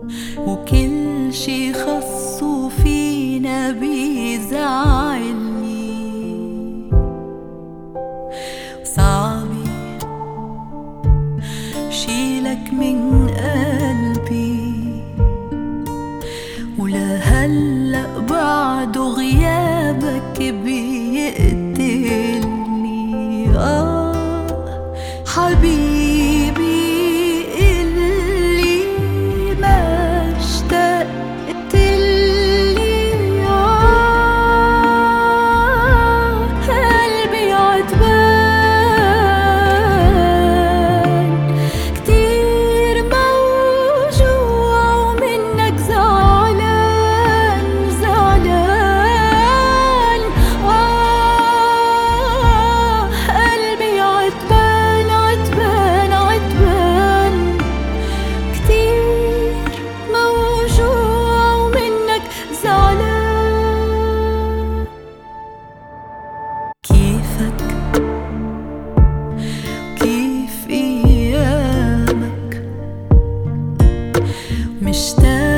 وكل شي خصو فينا بيزعلني. صعب شيلك من قلبي، ولهلأ بعده غيابك بيقتلني. حبيبي اللي ما اشتقت لي، قلبي عتبان كتير موجوع ومنك زعلان زعلان. قلبي عتبان عتبان عتبان كتير موجوع ومنك زعلان. كيفك كيف ايامك، مشتاق